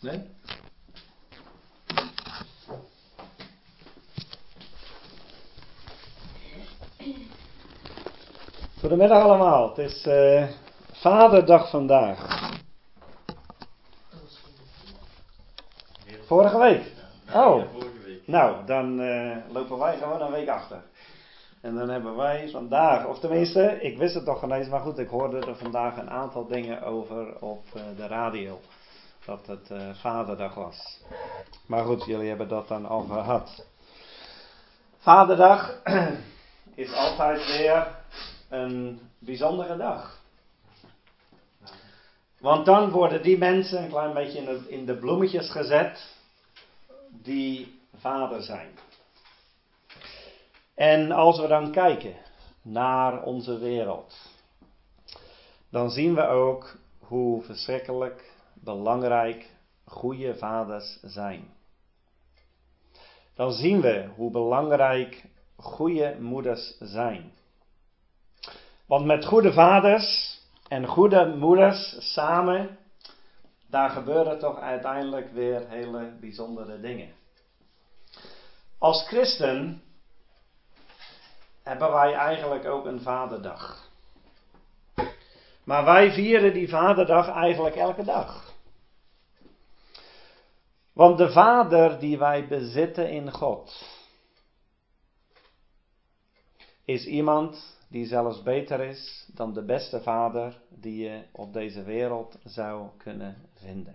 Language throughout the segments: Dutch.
Nee? Goedemiddag allemaal. Het is Vaderdag vandaag. Vorige week? Oh, nou, dan lopen wij gewoon een week achter. En dan hebben wij vandaag, of tenminste, ik wist het toch ineens, maar goed, ik hoorde er vandaag een aantal dingen over op de radio. Dat het Vaderdag was. Maar goed, jullie hebben dat dan al gehad. Vaderdag is altijd weer een bijzondere dag. Want dan worden die mensen een klein beetje in de bloemetjes gezet die vader zijn. En als we dan kijken naar onze wereld, dan zien we ook hoe verschrikkelijk belangrijk goede vaders zijn. Dan zien we hoe belangrijk goede moeders zijn. Want met goede vaders en goede moeders samen, daar gebeuren toch uiteindelijk weer hele bijzondere dingen. Als christen hebben wij eigenlijk ook een vaderdag. Maar wij vieren die vaderdag eigenlijk elke dag. Want de vader die wij bezitten in God is iemand die zelfs beter is dan de beste vader die je op deze wereld zou kunnen vinden.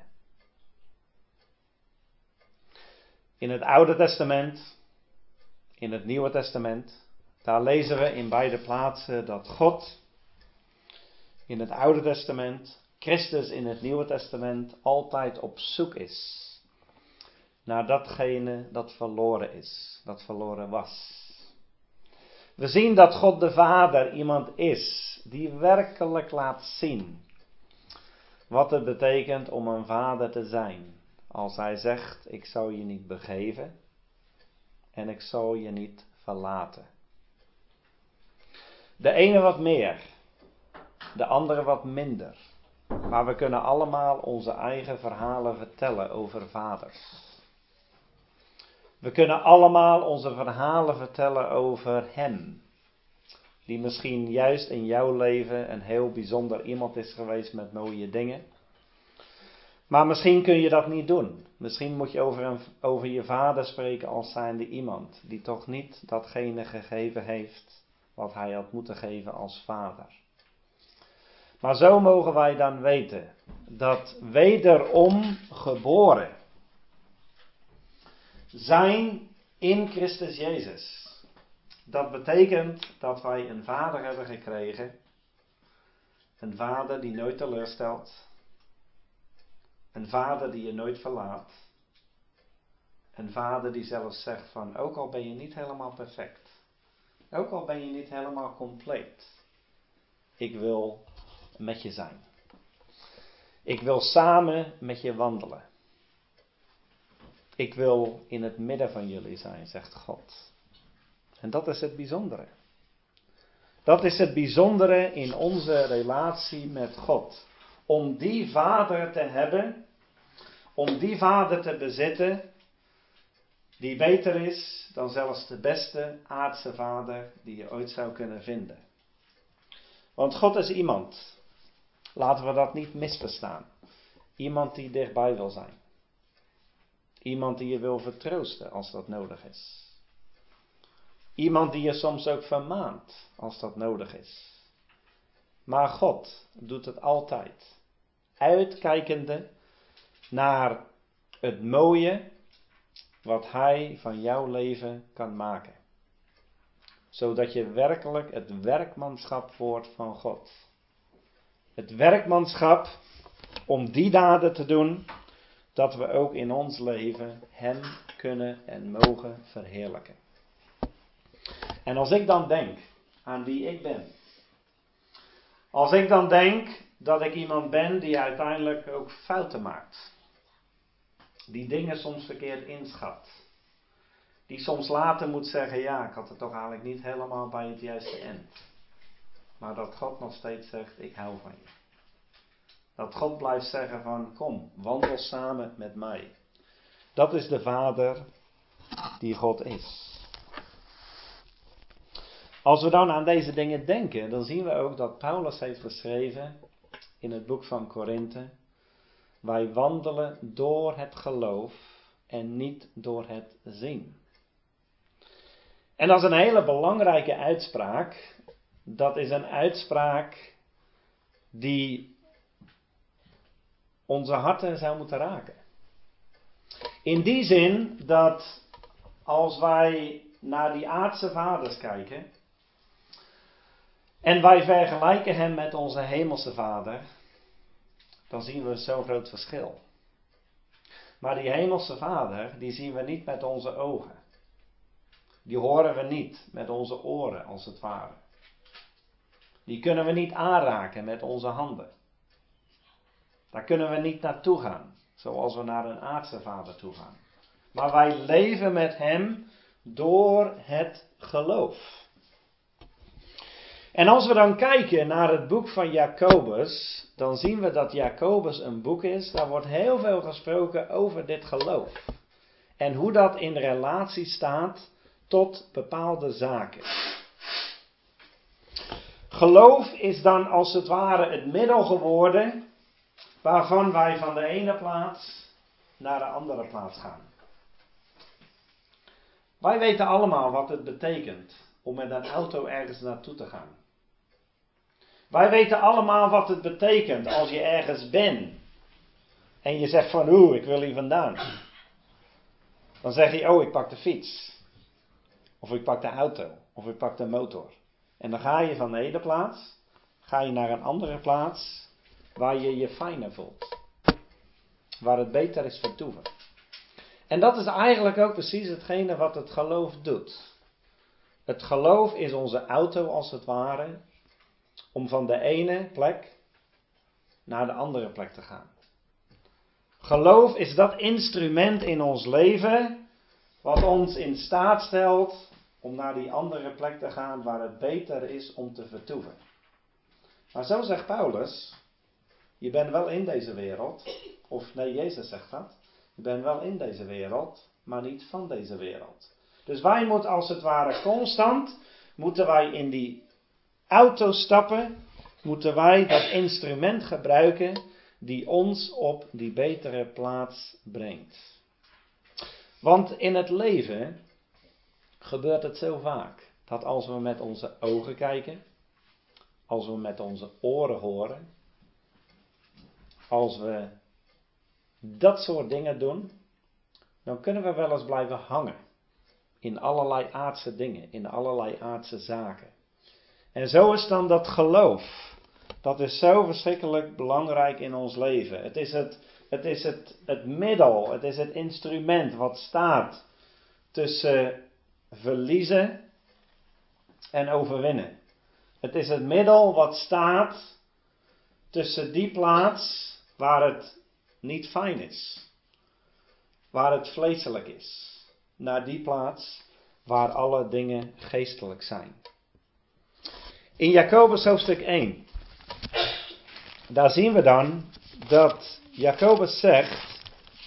In het Oude Testament, in het Nieuwe Testament, daar lezen we in beide plaatsen dat God in het Oude Testament, Christus in het Nieuwe Testament altijd op zoek is naar datgene dat verloren is, dat verloren was. We zien dat God de Vader iemand is die werkelijk laat zien wat het betekent om een vader te zijn. Als hij zegt, ik zal je niet begeven en ik zal je niet verlaten. De ene wat meer, de andere wat minder. Maar we kunnen allemaal onze eigen verhalen vertellen over vaders. We kunnen allemaal onze verhalen vertellen over hem. Die misschien juist in jouw leven een heel bijzonder iemand is geweest met mooie dingen. Maar misschien kun je dat niet doen. Misschien moet je over je vader spreken als zijnde iemand die toch niet datgene gegeven heeft wat hij had moeten geven als vader. Maar zo mogen wij dan weten dat wederom geboren zijn in Christus Jezus. Dat betekent dat wij een vader hebben gekregen. Een vader die nooit teleurstelt. Een vader die je nooit verlaat. Een vader die zelfs zegt van, ook al ben je niet helemaal perfect. Ook al ben je niet helemaal compleet. Ik wil met je zijn. Ik wil samen met je wandelen. Ik wil in het midden van jullie zijn, zegt God. En dat is het bijzondere. Dat is het bijzondere in onze relatie met God. Om die vader te hebben, om die vader te bezitten, die beter is dan zelfs de beste aardse vader die je ooit zou kunnen vinden. Want God is iemand, laten we dat niet misverstaan, iemand die dichtbij wil zijn. Iemand die je wil vertroosten als dat nodig is. Iemand die je soms ook vermaant als dat nodig is. Maar God doet het altijd. Uitkijkende naar het mooie wat Hij van jouw leven kan maken. Zodat je werkelijk het werkmanschap wordt van God. Het werkmanschap om die daden te doen, dat we ook in ons leven Hem kunnen en mogen verheerlijken. En als ik dan denk aan wie ik ben. Als ik dan denk dat ik iemand ben die uiteindelijk ook fouten maakt. Die dingen soms verkeerd inschat. Die soms later moet zeggen, ja, ik had het toch eigenlijk niet helemaal bij het juiste eind. Maar dat God nog steeds zegt, ik hou van je. Dat God blijft zeggen van kom, wandel samen met mij. Dat is de Vader die God is. Als we dan aan deze dingen denken, dan zien we ook dat Paulus heeft geschreven in het boek van Korinthe. Wij wandelen door het geloof en niet door het zien. En dat is een hele belangrijke uitspraak. Dat is een uitspraak die onze harten zou moeten raken. In die zin dat als wij naar die aardse vaders kijken en wij vergelijken hem met onze hemelse Vader, dan zien we zo'n groot verschil. Maar die hemelse Vader, die zien we niet met onze ogen. Die horen we niet met onze oren, als het ware. Die kunnen we niet aanraken met onze handen. Daar kunnen we niet naartoe gaan, zoals we naar een aardse Vader toe gaan. Maar wij leven met hem door het geloof. En als we dan kijken naar het boek van Jacobus, dan zien we dat Jacobus een boek is. Daar wordt heel veel gesproken over dit geloof. En hoe dat in relatie staat tot bepaalde zaken. Geloof is dan als het ware het middel geworden waarvan wij van de ene plaats naar de andere plaats gaan. Wij weten allemaal wat het betekent om met een auto ergens naartoe te gaan. Wij weten allemaal wat het betekent als je ergens bent en je zegt van ik wil hier vandaan. Dan zeg je ik pak de fiets. Of ik pak de auto. Of ik pak de motor. En dan ga je van de ene plaats, ga je naar een andere plaats waar je je fijner voelt. Waar het beter is vertoeven. En dat is eigenlijk ook precies hetgene wat het geloof doet. Het geloof is onze auto als het ware, om van de ene plek naar de andere plek te gaan. Geloof is dat instrument in ons leven, wat ons in staat stelt om naar die andere plek te gaan waar het beter is om te vertoeven. Maar zo zegt Paulus, je bent wel in deze wereld, of nee, Jezus zegt dat, je bent wel in deze wereld, maar niet van deze wereld. Dus wij moeten als het ware constant, moeten wij in die auto stappen, moeten wij dat instrument gebruiken die ons op die betere plaats brengt. Want in het leven gebeurt het zo vaak dat als we met onze ogen kijken, als we met onze oren horen, als we dat soort dingen doen, dan kunnen we wel eens blijven hangen in allerlei aardse dingen, in allerlei aardse zaken. En zo is dan dat geloof. Dat is zo verschrikkelijk belangrijk in ons leven. Het is het middel, het is het instrument wat staat tussen verliezen en overwinnen. Het is het middel wat staat tussen die plaats waar het niet fijn is. Waar het vleeselijk is. Naar die plaats waar alle dingen geestelijk zijn. In Jacobus hoofdstuk 1. Daar zien we dan dat Jacobus zegt: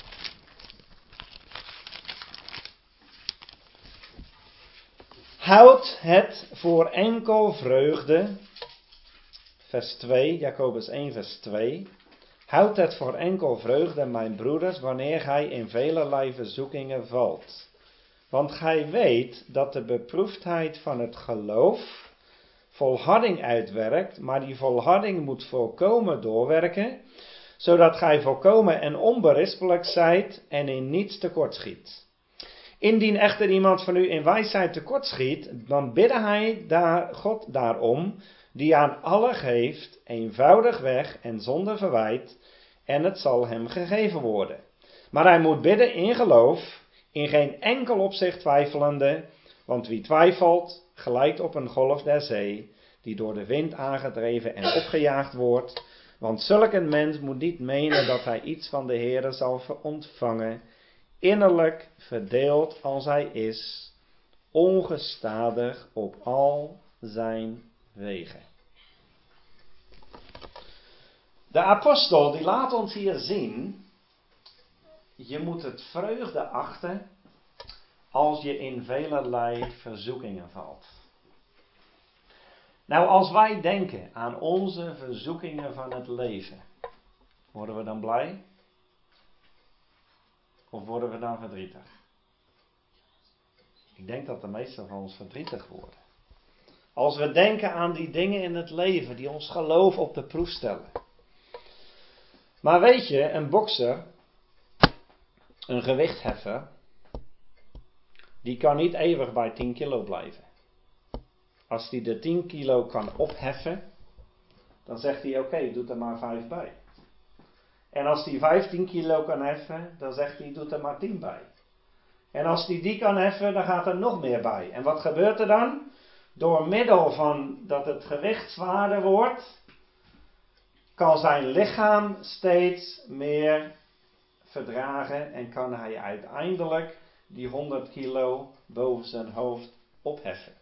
houd het voor enkel vreugde. Vers 2, Jacobus 1 vers 2. Houd het voor enkel vreugde, mijn broeders, wanneer gij in velerlei verzoekingen valt. Want gij weet dat de beproefdheid van het geloof volharding uitwerkt, maar die volharding moet volkomen doorwerken, zodat gij volkomen en onberispelijk zijt en in niets tekortschiet. Indien echter iemand van u in wijsheid tekortschiet, dan bidde hij God daarom, die aan alle geeft, eenvoudigweg en zonder verwijt, en het zal hem gegeven worden. Maar hij moet bidden in geloof, in geen enkel opzicht twijfelende, want wie twijfelt, gelijkt op een golf der zee, die door de wind aangedreven en opgejaagd wordt. Want zulk een mens moet niet menen dat hij iets van de Heere zal ontvangen, innerlijk verdeeld als hij is, ongestadig op al zijn wegen. De apostel die laat ons hier zien, je moet het vreugde achten als je in velerlei verzoekingen valt. Nou, als wij denken aan onze verzoekingen van het leven, worden we dan blij? Of worden we dan verdrietig? Ik denk dat de meesten van ons verdrietig worden. Als we denken aan die dingen in het leven die ons geloof op de proef stellen. Maar weet je, een bokser, een gewichtheffer, die kan niet eeuwig bij 10 kilo blijven. Als hij de 10 kilo kan opheffen, dan zegt hij oké, doe er maar 5 bij. En als hij 15 kilo kan heffen, dan zegt hij doe er maar 10 bij. En als hij die kan heffen, dan gaat er nog meer bij. En wat gebeurt er dan? Door middel van dat het gewicht zwaarder wordt, kan zijn lichaam steeds meer verdragen en kan hij uiteindelijk die 100 kilo boven zijn hoofd opheffen.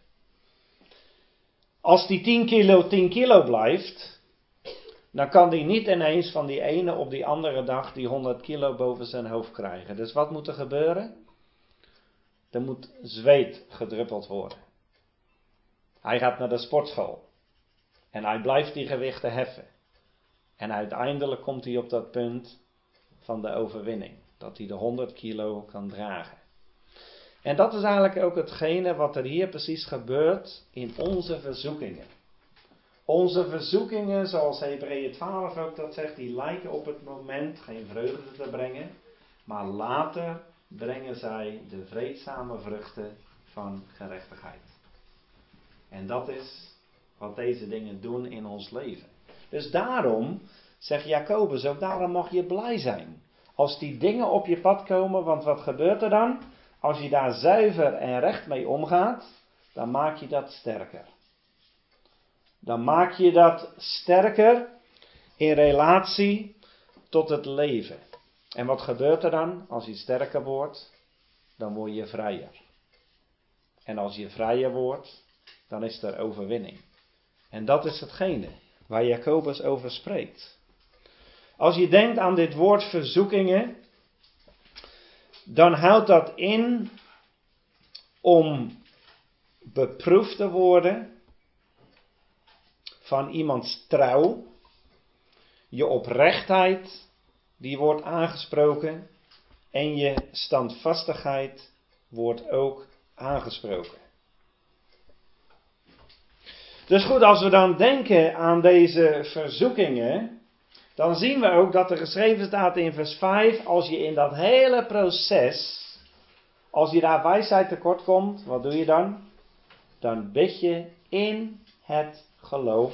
Als die 10 kilo blijft, dan kan hij niet ineens van die ene op die andere dag die 100 kilo boven zijn hoofd krijgen. Dus wat moet er gebeuren? Er moet zweet gedruppeld worden. Hij gaat naar de sportschool en hij blijft die gewichten heffen. En uiteindelijk komt hij op dat punt van de overwinning. Dat hij de 100 kilo kan dragen. En dat is eigenlijk ook hetgene wat er hier precies gebeurt in onze verzoekingen. Onze verzoekingen, zoals Hebreeën 12 ook dat zegt, die lijken op het moment geen vreugde te brengen. Maar later brengen zij de vreedzame vruchten van gerechtigheid. En dat is wat deze dingen doen in ons leven. Dus daarom, zegt Jacobus ook, daarom mag je blij zijn. Als die dingen op je pad komen, want wat gebeurt er dan? Als je daar zuiver en recht mee omgaat, dan maak je dat sterker. Dan maak je dat sterker in relatie tot het leven. En wat gebeurt er dan? Als je sterker wordt, dan word je vrijer. En als je vrijer wordt, dan is er overwinning. En dat is hetgene waar Jacobus over spreekt. Als je denkt aan dit woord verzoekingen, dan houdt dat in om beproefd te worden van iemands trouw. Je oprechtheid, die wordt aangesproken. En je standvastigheid wordt ook aangesproken. Dus goed, als we dan denken aan deze verzoekingen, dan zien we ook dat er geschreven staat in vers 5, als je in dat hele proces, als je daar wijsheid tekort komt, wat doe je dan? Dan bid je in het geloof,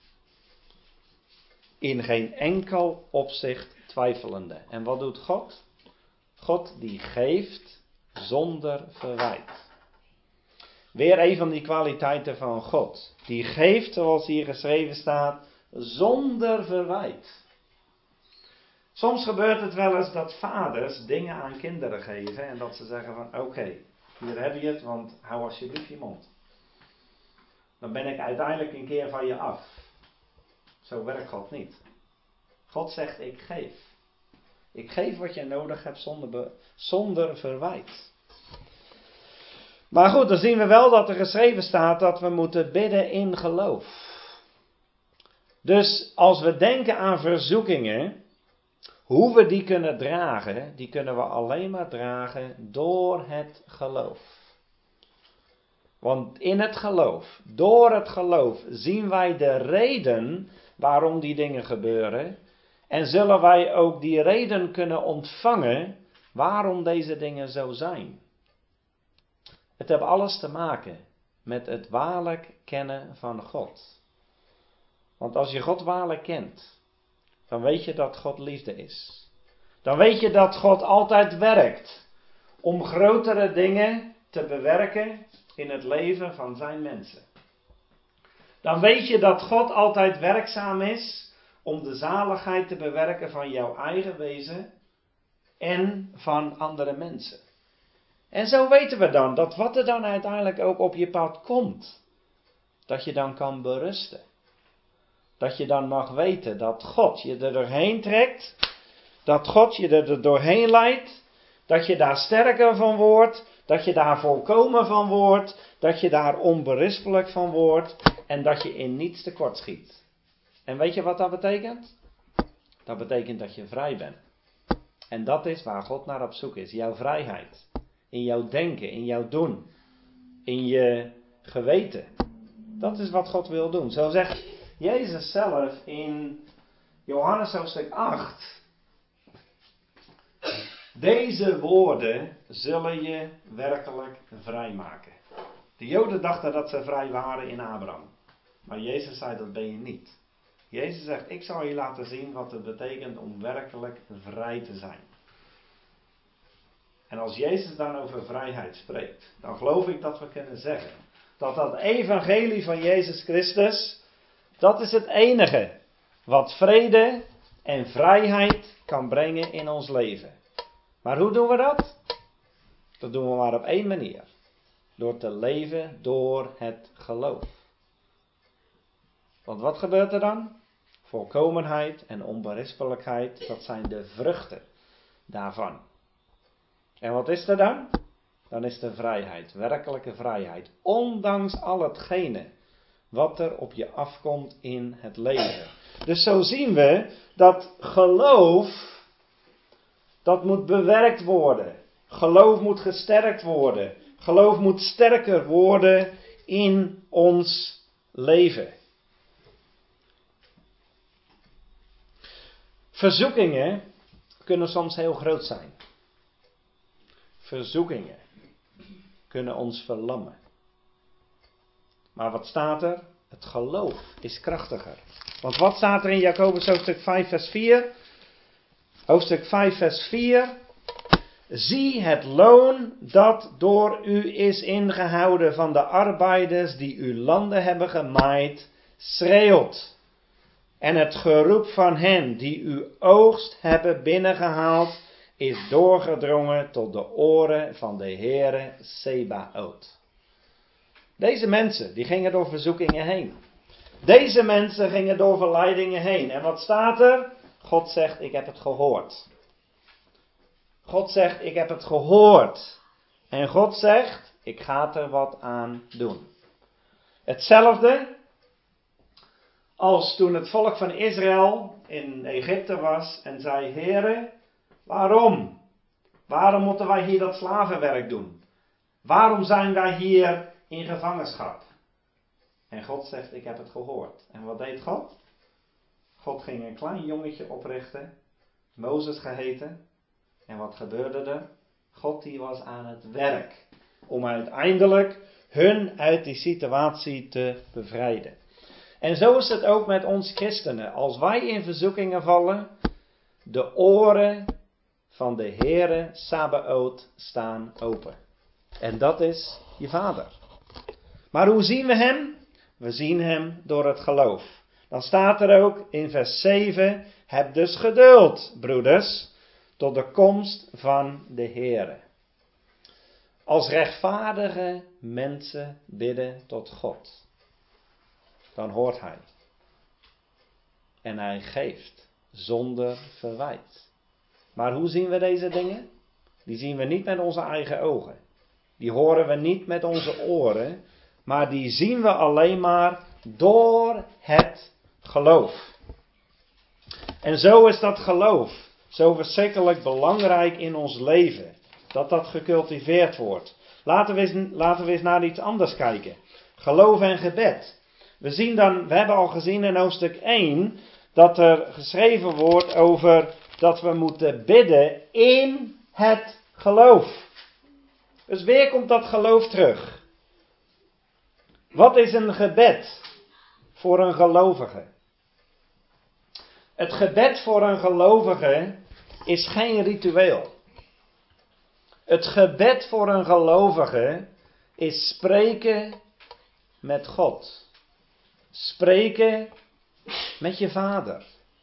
in geen enkel opzicht twijfelende. En wat doet God? God die geeft zonder verwijt. Weer een van die kwaliteiten van God. Die geeft, zoals hier geschreven staat, zonder verwijt. Soms gebeurt het wel eens dat vaders dingen aan kinderen geven en dat ze zeggen van oké, hier heb je het, want hou alsjeblieft je mond. Dan ben ik uiteindelijk een keer van je af. Zo werkt God niet. God zegt ik geef. Ik geef wat je nodig hebt zonder verwijt. Maar goed, dan zien we wel dat er geschreven staat dat we moeten bidden in geloof. Dus als we denken aan verzoekingen, hoe we die kunnen dragen, die kunnen we alleen maar dragen door het geloof. Want in het geloof, door het geloof, zien wij de reden waarom die dingen gebeuren. En zullen wij ook die reden kunnen ontvangen waarom deze dingen zo zijn. Het heeft alles te maken met het waarlijk kennen van God. Want als je God waarlijk kent, dan weet je dat God liefde is. Dan weet je dat God altijd werkt om grotere dingen te bewerken in het leven van zijn mensen. Dan weet je dat God altijd werkzaam is om de zaligheid te bewerken van jouw eigen wezen en van andere mensen. En zo weten we dan dat wat er dan uiteindelijk ook op je pad komt, dat je dan kan berusten. Dat je dan mag weten dat God je er doorheen trekt. Dat God je er doorheen leidt. Dat je daar sterker van wordt. Dat je daar volkomen van wordt. Dat je daar onberispelijk van wordt. En dat je in niets tekort schiet. En weet je wat dat betekent? Dat betekent dat je vrij bent. En dat is waar God naar op zoek is. Jouw vrijheid. In jouw denken, in jouw doen. In je geweten. Dat is wat God wil doen. Zo zegt Jezus zelf in Johannes hoofdstuk 8. Deze woorden zullen je werkelijk vrijmaken. De Joden dachten dat ze vrij waren in Abraham. Maar Jezus zei dat ben je niet. Jezus zegt, ik zal je laten zien wat het betekent om werkelijk vrij te zijn. En als Jezus dan over vrijheid spreekt, dan geloof ik dat we kunnen zeggen dat dat evangelie van Jezus Christus, dat is het enige wat vrede en vrijheid kan brengen in ons leven. Maar hoe doen we dat? Dat doen we maar op één manier. Door te leven door het geloof. Want wat gebeurt er dan? Volkomenheid en onberispelijkheid, dat zijn de vruchten daarvan. En wat is er dan? Dan is de vrijheid, werkelijke vrijheid. Ondanks al hetgene wat er op je afkomt in het leven. Dus zo zien we dat geloof, dat moet bewerkt worden. Geloof moet gesterkt worden. Geloof moet sterker worden in ons leven. Verzoekingen kunnen soms heel groot zijn. Verzoekingen kunnen ons verlammen. Maar wat staat er? Het geloof is krachtiger. Want wat staat er in Jacobus hoofdstuk 5 vers 4? Hoofdstuk 5 vers 4. Zie het loon dat door u is ingehouden van de arbeiders die uw landen hebben gemaaid, schreeuwt. En het geroep van hen die uw oogst hebben binnengehaald, is doorgedrongen tot de oren van de Heere Sebaot. Deze mensen, die gingen door verzoekingen heen. Deze mensen gingen door verleidingen heen. En wat staat er? God zegt, ik heb het gehoord. God zegt, ik heb het gehoord. En God zegt, ik ga er wat aan doen. Hetzelfde als toen het volk van Israël in Egypte was en zei, Heere, waarom? Waarom moeten wij hier dat slavenwerk doen? Waarom zijn wij hier in gevangenschap? En God zegt, ik heb het gehoord. En wat deed God? God ging een klein jongetje oprichten, Mozes geheten. En wat gebeurde er? God die was aan het werk om uiteindelijk hun uit die situatie te bevrijden. En zo is het ook met ons christenen. Als wij in verzoekingen vallen, de oren van de Heere Sabaoth staan open. En dat is je Vader. Maar hoe zien we hem? We zien hem door het geloof. Dan staat er ook in vers 7, heb dus geduld, broeders, tot de komst van de Heere. Als rechtvaardige mensen bidden tot God, dan hoort hij. En hij geeft zonder verwijt. Maar hoe zien we deze dingen? Die zien we niet met onze eigen ogen. Die horen we niet met onze oren. Maar die zien we alleen maar door het geloof. En zo is dat geloof zo verschrikkelijk belangrijk in ons leven. Dat gecultiveerd wordt. Laten we eens naar iets anders kijken. Geloof en gebed. We hebben al gezien in hoofdstuk 1 dat er geschreven wordt over dat we moeten bidden in het geloof. Dus weer komt dat geloof terug. Wat is een gebed voor een gelovige? Het gebed voor een gelovige is geen ritueel. Het gebed voor een gelovige is spreken met God. Spreken met je Vader.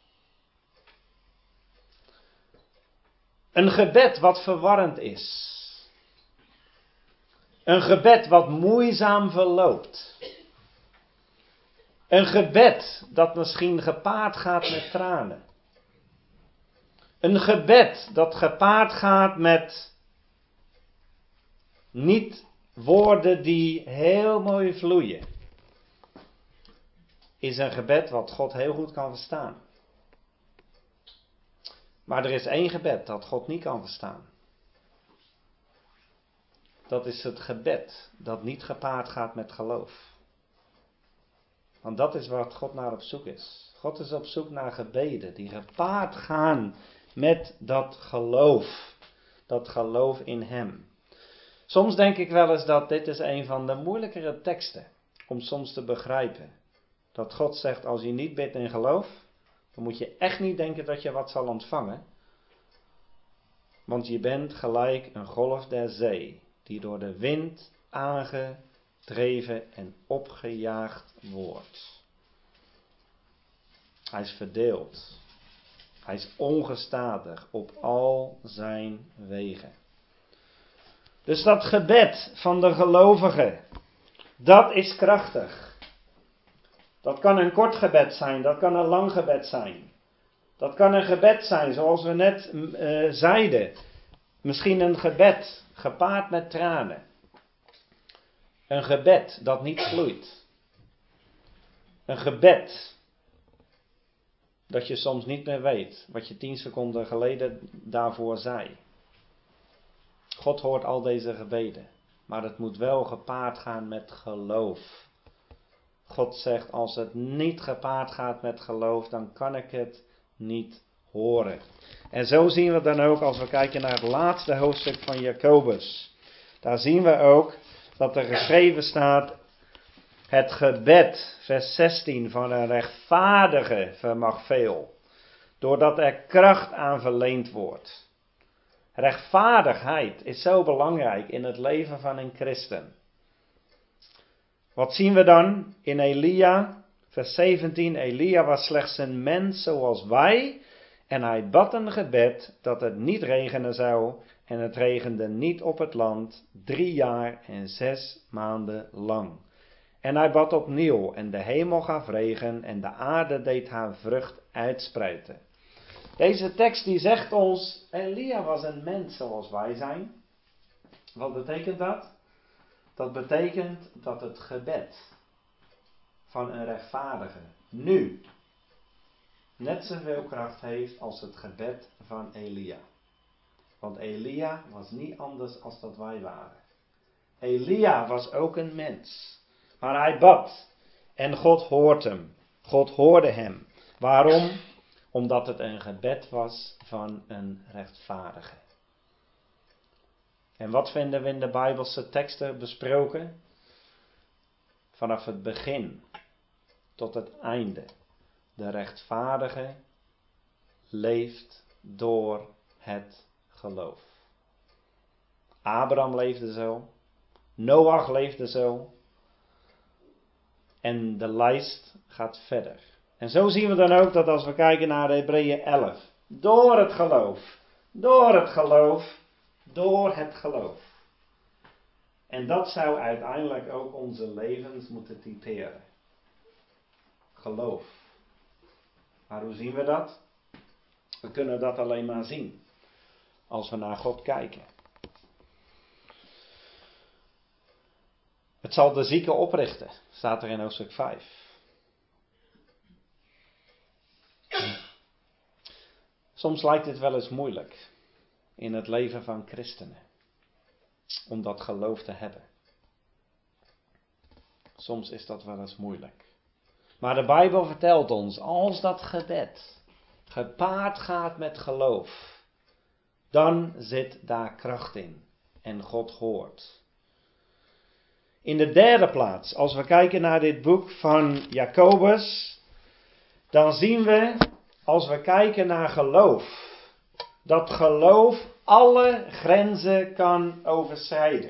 Een gebed wat verwarrend is. Een gebed wat moeizaam verloopt. Een gebed dat misschien gepaard gaat met tranen. Een gebed dat gepaard gaat met niet woorden die heel mooi vloeien. Is een gebed wat God heel goed kan verstaan. Maar er is één gebed dat God niet kan verstaan. Dat is het gebed dat niet gepaard gaat met geloof. Want dat is wat God naar op zoek is. God is op zoek naar gebeden die gepaard gaan met dat geloof. Dat geloof in Hem. Soms denk ik wel eens dat dit is een van de moeilijkere teksten om soms te begrijpen. Dat God zegt, als je niet bidt in geloof, dan moet je echt niet denken dat je wat zal ontvangen. Want je bent gelijk een golf der zee, die door de wind aangedreven en opgejaagd wordt. Hij is verdeeld. Hij is ongestadig op al zijn wegen. Dus dat gebed van de gelovige, dat is krachtig. Dat kan een kort gebed zijn, dat kan een lang gebed zijn. Dat kan een gebed zijn, zoals we net zeiden. Misschien een gebed gepaard met tranen. Een gebed dat niet vloeit. Een gebed dat je soms niet meer weet wat je 10 seconden geleden daarvoor zei. God hoort al deze gebeden, maar het moet wel gepaard gaan met geloof. God zegt, als het niet gepaard gaat met geloof, dan kan ik het niet horen. En zo zien we dan ook, als we kijken naar het laatste hoofdstuk van Jacobus. Daar zien we ook dat er geschreven staat, het gebed, vers 16, van een rechtvaardige vermag veel, doordat er kracht aan verleend wordt. Rechtvaardigheid is zo belangrijk in het leven van een christen. Wat zien we dan in Elia, vers 17, Elia was slechts een mens zoals wij en hij bad een gebed dat het niet regenen zou en het regende niet op het land 3 jaar en 6 maanden lang. En hij bad opnieuw en de hemel gaf regen en de aarde deed haar vrucht uitspreiden. Deze tekst die zegt ons, Elia was een mens zoals wij zijn. Wat betekent dat? Dat betekent dat het gebed van een rechtvaardige nu net zoveel kracht heeft als het gebed van Elia. Want Elia was niet anders als dat wij waren. Elia was ook een mens. Maar hij bad. En God hoort hem. God hoorde hem. Waarom? Omdat het een gebed was van een rechtvaardige. En wat vinden we in de Bijbelse teksten besproken? Vanaf het begin tot het einde. De rechtvaardige leeft door het geloof. Abraham leefde zo. Noach leefde zo. En de lijst gaat verder. En zo zien we dan ook dat als we kijken naar Hebreeën 11. Door het geloof. Door het geloof. Door het geloof. En dat zou uiteindelijk ook onze levens moeten typeren. Geloof. Maar hoe zien we dat? We kunnen dat alleen maar zien als we naar God kijken. Het zal de zieke oprichten, staat er in hoofdstuk 5. Soms lijkt dit wel eens moeilijk in het leven van christenen. Om dat geloof te hebben. Soms is dat wel eens moeilijk. Maar de Bijbel vertelt ons, als dat gebed gepaard gaat met geloof, dan zit daar kracht in. En God hoort. In de derde plaats, als we kijken naar dit boek van Jacobus, dan zien we, als we kijken naar geloof, dat geloof alle grenzen kan overschrijden.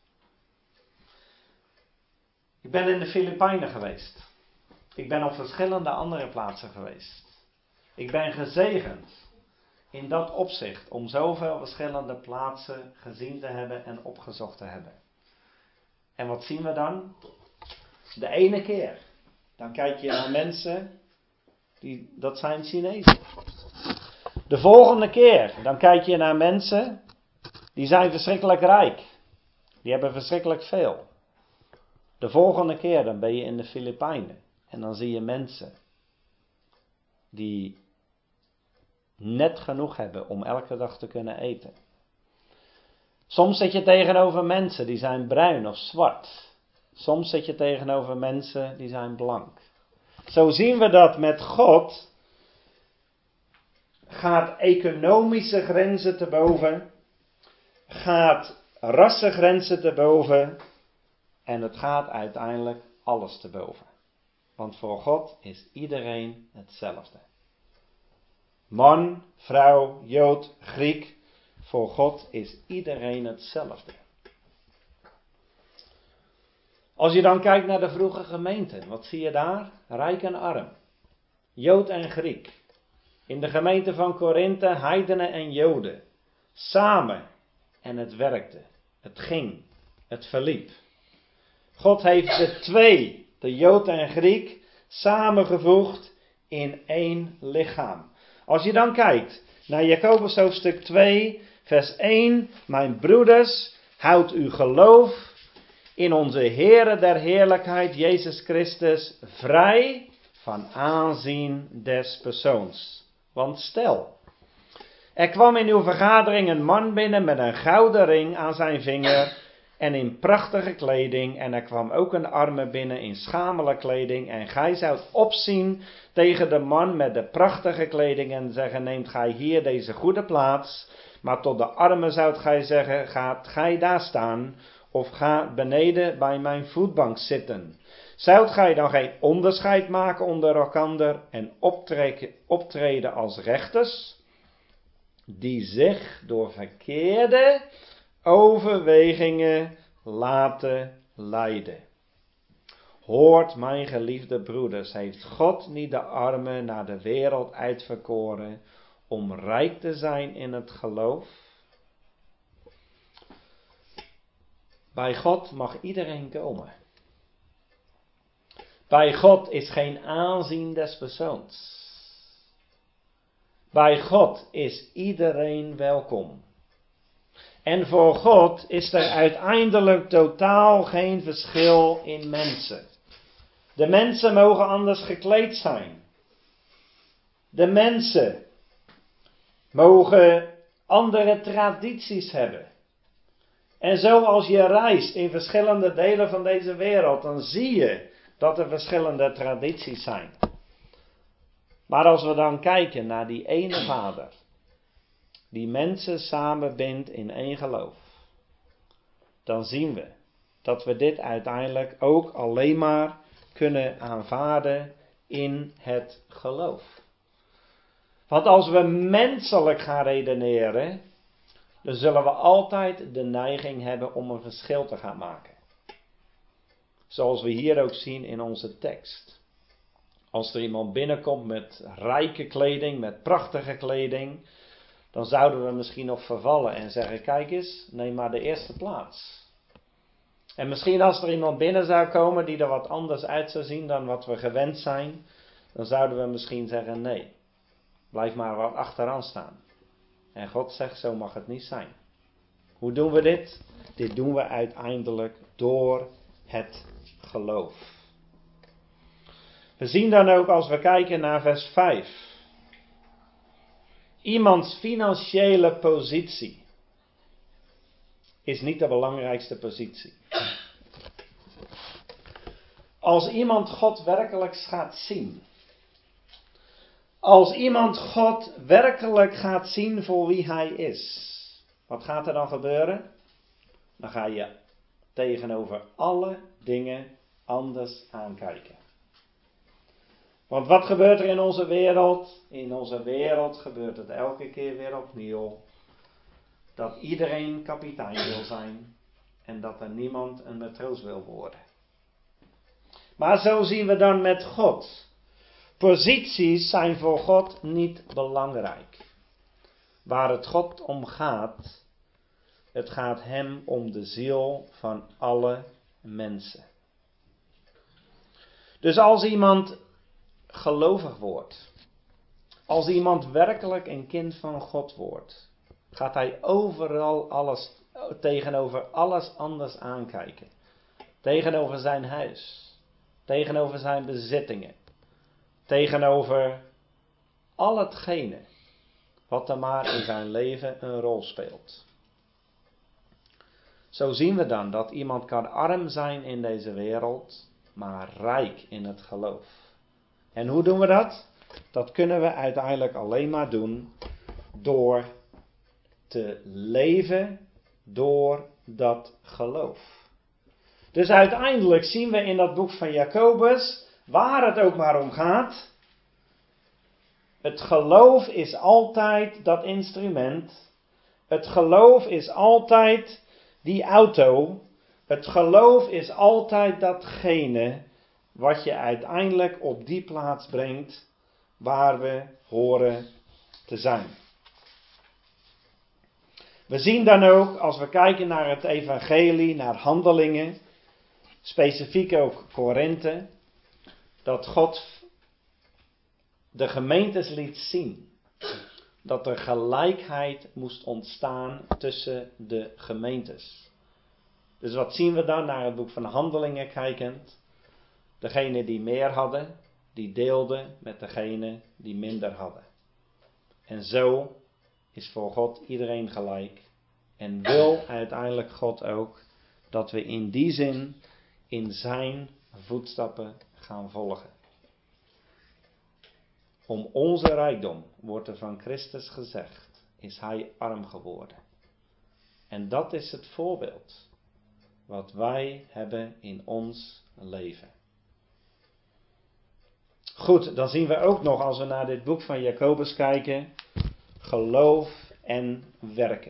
Ik ben in de Filipijnen geweest. Ik ben op verschillende andere plaatsen geweest. Ik ben gezegend in dat opzicht om zoveel verschillende plaatsen gezien te hebben en opgezocht te hebben. En wat zien we dan? De ene keer dan kijk je naar mensen, dat zijn Chinezen. De volgende keer, dan kijk je naar mensen, die zijn verschrikkelijk rijk. Die hebben verschrikkelijk veel. De volgende keer, dan ben je in de Filipijnen. En dan zie je mensen die net genoeg hebben om elke dag te kunnen eten. Soms zit je tegenover mensen die zijn bruin of zwart. Soms zit je tegenover mensen die zijn blank. Zo zien we dat met God gaat economische grenzen te boven, gaat rassengrenzen te boven en het gaat uiteindelijk alles te boven. Want voor God is iedereen hetzelfde. Man, vrouw, Jood, Griek, voor God is iedereen hetzelfde. Als je dan kijkt naar de vroege gemeente, wat zie je daar? Rijk en arm, Jood en Griek. In de gemeente van Korinthe, heidenen en Joden. Samen. En het werkte. Het ging. Het verliep. God heeft de twee, de Jood en Griek, samengevoegd in één lichaam. Als je dan kijkt naar Jacobus hoofdstuk 2, vers 1. Mijn broeders, houd uw geloof in onze Heere der heerlijkheid, Jezus Christus, vrij van aanzien des persoons. Want stel, er kwam in uw vergadering een man binnen met een gouden ring aan zijn vinger en in prachtige kleding. En er kwam ook een arme binnen in schamele kleding. En gij zoudt opzien tegen de man met de prachtige kleding en zeggen, neemt gij hier deze goede plaats. Maar tot de arme zoudt gij zeggen, gaat gij daar staan of ga beneden bij mijn voetbank zitten. Zoudt gij dan geen onderscheid maken onder elkander en optreden als rechters, die zich door verkeerde overwegingen laten leiden? Hoort, mijn geliefde broeders, heeft God niet de armen naar de wereld uitverkoren om rijk te zijn in het geloof? Bij God mag iedereen komen. Bij God is geen aanzien des persoons. Bij God is iedereen welkom. En voor God is er uiteindelijk totaal geen verschil in mensen. De mensen mogen anders gekleed zijn. De mensen mogen andere tradities hebben. En zo als je reist in verschillende delen van deze wereld, dan zie je dat er verschillende tradities zijn. Maar als we dan kijken naar die ene Vader, die mensen samenbindt in één geloof, dan zien we dat we dit uiteindelijk ook alleen maar kunnen aanvaarden in het geloof. Want als we menselijk gaan redeneren, dan zullen we altijd de neiging hebben om een verschil te gaan maken. Zoals we hier ook zien in onze tekst. Als er iemand binnenkomt met rijke kleding, met prachtige kleding, dan zouden we misschien nog vervallen en zeggen, kijk eens, neem maar de eerste plaats. En misschien als er iemand binnen zou komen die er wat anders uit zou zien dan wat we gewend zijn, dan zouden we misschien zeggen, nee, blijf maar wat achteraan staan. En God zegt, zo mag het niet zijn. Hoe doen we dit? Dit doen we uiteindelijk door het geloof. We zien dan ook als we kijken naar vers 5. Iemands financiële positie is niet de belangrijkste positie. Als iemand God werkelijk gaat zien. Als iemand God werkelijk gaat zien voor wie hij is. Wat gaat er dan gebeuren? Dan ga je tegenover alle dingen anders aankijken. Want wat gebeurt er in onze wereld? In onze wereld gebeurt het elke keer weer opnieuw. Dat iedereen kapitein wil zijn. En dat er niemand een matroos wil worden. Maar zo zien we dan met God. Posities zijn voor God niet belangrijk. Waar het God om gaat, het gaat hem om de ziel van alle mensen. Dus als iemand gelovig wordt, als iemand werkelijk een kind van God wordt, gaat hij overal tegenover alles anders aankijken. Tegenover zijn huis, tegenover zijn bezittingen, tegenover al hetgene wat er maar in zijn leven een rol speelt. Zo zien we dan dat iemand kan arm zijn in deze wereld, maar rijk in het geloof. En hoe doen we dat? Dat kunnen we uiteindelijk alleen maar doen door te leven door dat geloof. Dus uiteindelijk zien we in dat boek van Jacobus, waar het ook maar om gaat, het geloof is altijd dat instrument. Het geloof is altijd die auto. Het geloof is altijd datgene wat je uiteindelijk op die plaats brengt waar we horen te zijn. We zien dan ook, als we kijken naar het evangelie, naar Handelingen, specifiek ook Korinthe, dat God de gemeentes liet zien dat er gelijkheid moest ontstaan tussen de gemeentes. Dus wat zien we dan naar het boek van Handelingen kijkend? Degene die meer hadden, die deelden met degene die minder hadden. En zo is voor God iedereen gelijk. En wil uiteindelijk God ook dat we in die zin in zijn voetstappen gaan volgen. Om onze rijkdom, wordt er van Christus gezegd, is hij arm geworden. En dat is het voorbeeld wat wij hebben in ons leven. Goed, dan zien we ook nog, als we naar dit boek van Jacobus kijken, geloof en werken.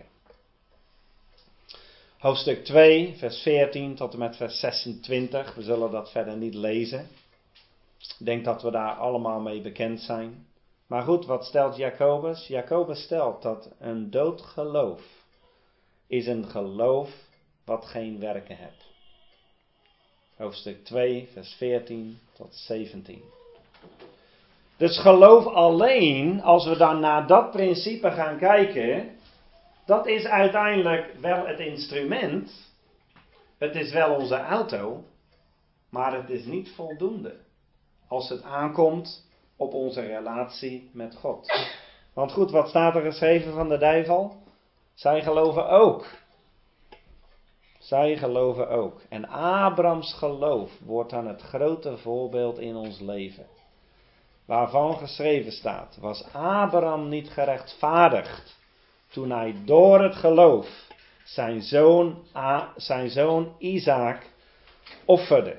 Hoofdstuk 2, vers 14 tot en met vers 26. We zullen dat verder niet lezen. Ik denk dat we daar allemaal mee bekend zijn. Maar goed, wat stelt Jacobus? Jacobus stelt dat een dood geloof is een geloof wat geen werken heeft. Hoofdstuk 2, vers 14 tot 17. Dus geloof alleen, als we dan naar dat principe gaan kijken, dat is uiteindelijk wel het instrument. Het is wel onze auto, maar het is niet voldoende als het aankomt op onze relatie met God. Want goed, wat staat er geschreven van de duivel? Zij geloven ook. Zij geloven ook. En Abrahams geloof wordt dan het grote voorbeeld in ons leven. Waarvan geschreven staat, was Abraham niet gerechtvaardigd toen hij door het geloof zijn zoon Isaac offerde.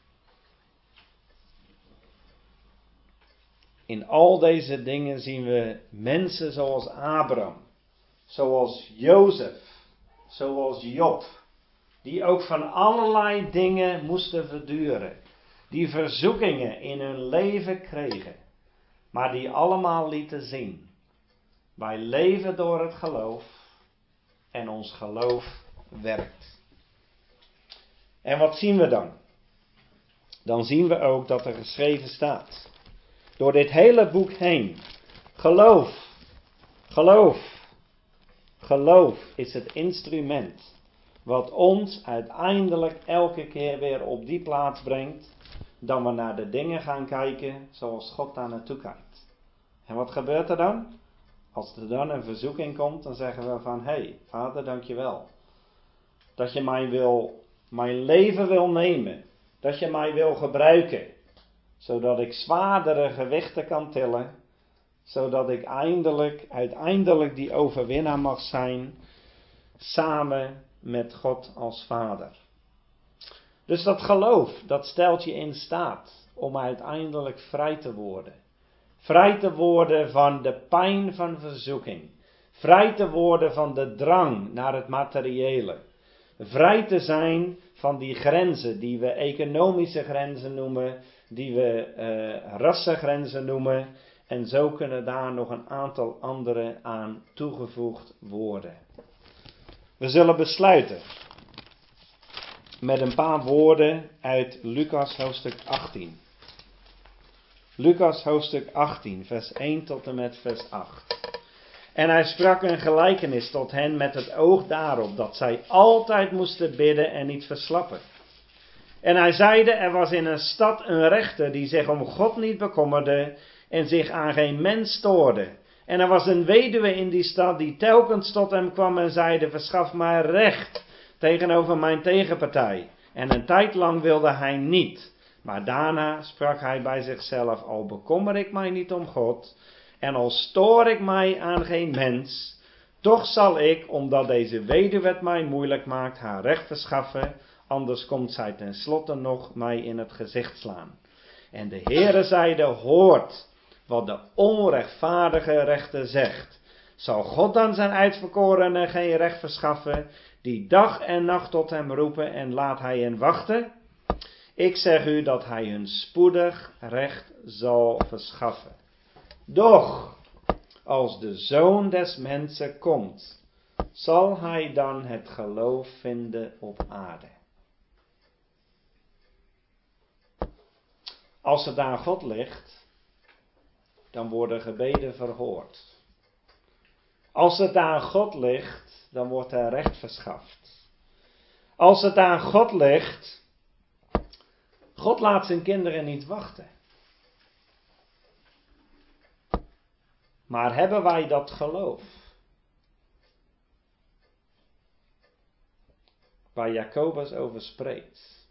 In al deze dingen zien we mensen zoals Abraham, zoals Jozef, zoals Job, die ook van allerlei dingen moesten verduren, die verzoekingen in hun leven kregen, maar die allemaal lieten zien: wij leven door het geloof en ons geloof werkt. En wat zien we dan? Dan zien we ook dat er geschreven staat, door dit hele boek heen: geloof, geloof, geloof is het instrument wat ons uiteindelijk elke keer weer op die plaats brengt, dat we naar de dingen gaan kijken zoals God daar naartoe kijkt. En wat gebeurt er dan? Als er dan een verzoeking komt, dan zeggen we van: hey, Vader, dankjewel. Dat je mijn leven wil nemen. Dat je mij wil gebruiken. Zodat ik zwaardere gewichten kan tillen. Zodat ik uiteindelijk die overwinnaar mag zijn. Samen met God als Vader. Dus dat geloof, dat stelt je in staat om uiteindelijk vrij te worden. Vrij te worden van de pijn van verzoeking. Vrij te worden van de drang naar het materiële. Vrij te zijn van die grenzen die we economische grenzen noemen. Die we rassengrenzen noemen. En zo kunnen daar nog een aantal andere aan toegevoegd worden. We zullen besluiten met een paar woorden uit Lucas hoofdstuk 18. Lucas hoofdstuk 18, vers 1 tot en met vers 8. En hij sprak een gelijkenis tot hen met het oog daarop dat zij altijd moesten bidden en niet verslappen. En hij zeide, er was in een stad een rechter die zich om God niet bekommerde en zich aan geen mens stoorde. En er was een weduwe in die stad die telkens tot hem kwam en zeide, verschaf mij recht tegenover mijn tegenpartij. En een tijd lang wilde hij niet. Maar daarna sprak hij bij zichzelf, al bekommer ik mij niet om God en al stoor ik mij aan geen mens, toch zal ik, omdat deze weduwe het mij moeilijk maakt, haar recht verschaffen, anders komt zij tenslotte nog mij in het gezicht slaan. En de Heere zeide, hoort wat de onrechtvaardige rechter zegt. Zal God dan zijn uitverkorenen geen recht verschaffen, die dag en nacht tot hem roepen en laat hij hen wachten? Ik zeg u dat hij hun spoedig recht zal verschaffen. Doch, als de Zoon des Mensen komt, zal hij dan het geloof vinden op aarde? Als het aan God ligt, dan worden gebeden verhoord. Als het aan God ligt, dan wordt er recht verschaft. Als het aan God ligt, God laat zijn kinderen niet wachten. Maar hebben wij dat geloof? Waar Jacobus over spreekt.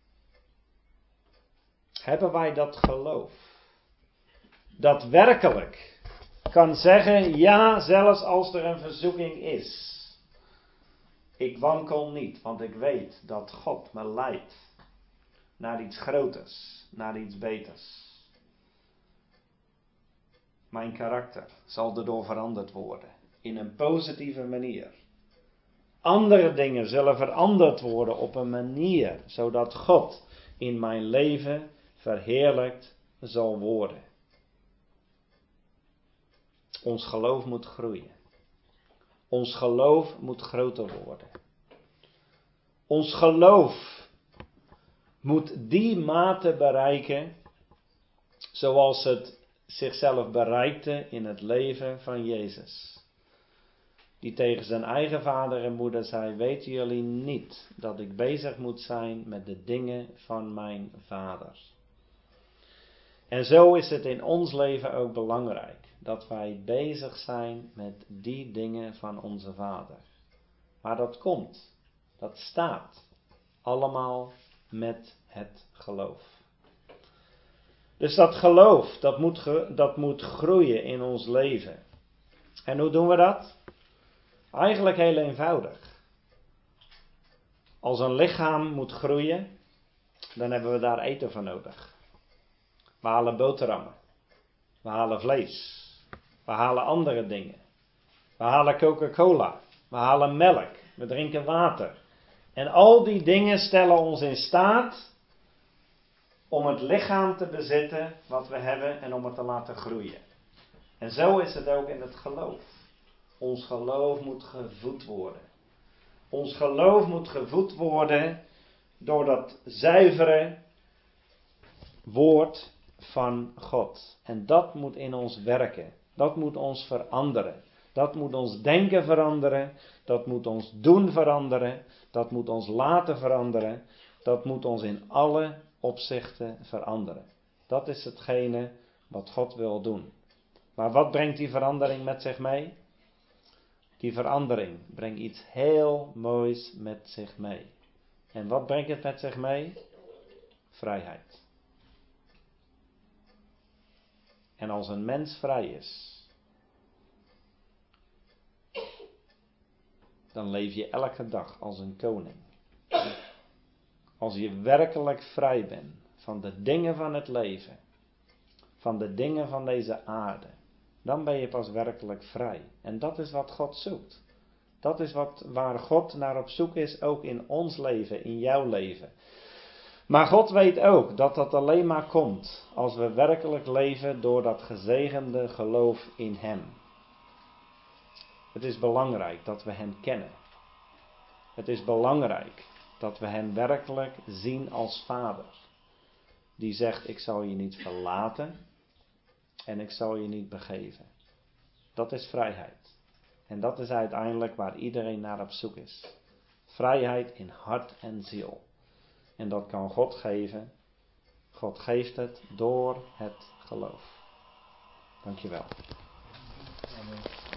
Hebben wij dat geloof? Dat werkelijk kan zeggen, ja, zelfs als er een verzoeking is. Ik wankel niet, want ik weet dat God me leidt naar iets groters, naar iets beters. Mijn karakter zal erdoor veranderd worden, in een positieve manier. Andere dingen zullen veranderd worden op een manier, zodat God in mijn leven verheerlijkt zal worden. Ons geloof moet groeien. Ons geloof moet groter worden. Ons geloof moet die mate bereiken zoals het zichzelf bereikte in het leven van Jezus. Die tegen zijn eigen vader en moeder zei, weten jullie niet dat ik bezig moet zijn met de dingen van mijn vader? En zo is het in ons leven ook belangrijk dat wij bezig zijn met die dingen van onze vader. Maar dat komt, dat staat, allemaal met het geloof. Dus dat geloof, dat moet groeien in ons leven. En hoe doen we dat? Eigenlijk heel eenvoudig. Als een lichaam moet groeien, dan hebben we daar eten voor nodig. We halen boterhammen. We halen vlees. We halen andere dingen. We halen Coca-Cola. We halen melk. We drinken water. En al die dingen stellen ons in staat om het lichaam te bezitten wat we hebben en om het te laten groeien. En zo is het ook in het geloof. Ons geloof moet gevoed worden. Ons geloof moet gevoed worden door dat zuivere woord van God. En dat moet in ons werken. Dat moet ons veranderen. Dat moet ons denken veranderen. Dat moet ons doen veranderen. Dat moet ons laten veranderen. Dat moet ons in alle opzichten veranderen. Dat is hetgene wat God wil doen. Maar wat brengt die verandering met zich mee? Die verandering brengt iets heel moois met zich mee. En wat brengt het met zich mee? Vrijheid. En als een mens vrij is, dan leef je elke dag als een koning. Als je werkelijk vrij bent van de dingen van het leven, van de dingen van deze aarde, dan ben je pas werkelijk vrij. En dat is wat God zoekt. Dat is waar God naar op zoek is, ook in ons leven, in jouw leven. Maar God weet ook dat dat alleen maar komt als we werkelijk leven door dat gezegende geloof in Hem. Het is belangrijk dat we Hem kennen. Het is belangrijk dat we Hem werkelijk zien als Vader. Die zegt, ik zal je niet verlaten en ik zal je niet begeven. Dat is vrijheid. En dat is uiteindelijk waar iedereen naar op zoek is. Vrijheid in hart en ziel. En dat kan God geven. God geeft het door het geloof. Dankjewel. Amen.